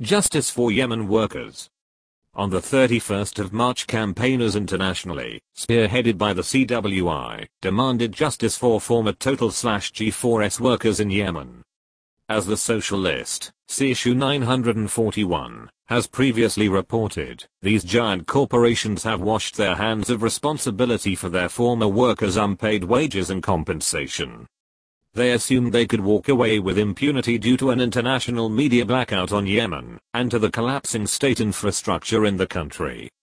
Justice for Yemen workers. On the 31st of March, campaigners internationally, spearheaded by the CWI, demanded justice for former Total/G4S workers in Yemen. As the Socialist, see issue 941, has previously reported, these giant corporations have washed their hands of responsibility for their former workers' unpaid wages and compensation. They assumed they could walk away with impunity due to an international media blackout on Yemen, and to the collapsing state infrastructure in the country.